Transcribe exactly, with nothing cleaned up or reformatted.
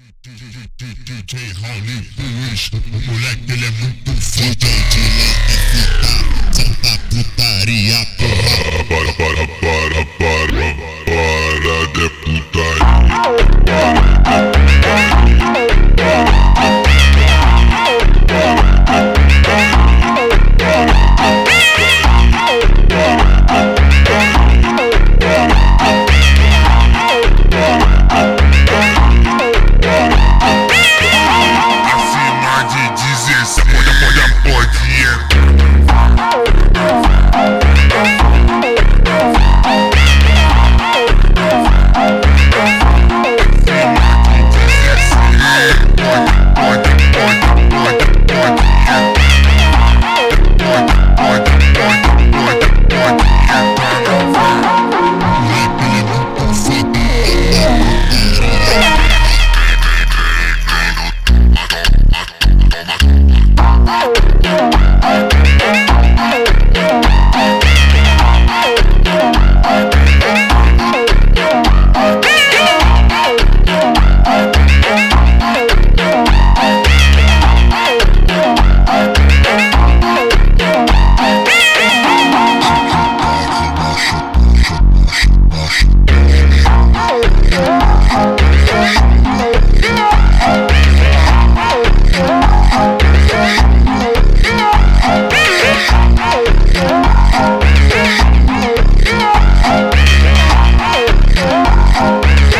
D J Raoni Luiz, o moleque ele é muito foda. De lá é fita, solta putaria, porra. Para, para, para, para, para, para de putaria.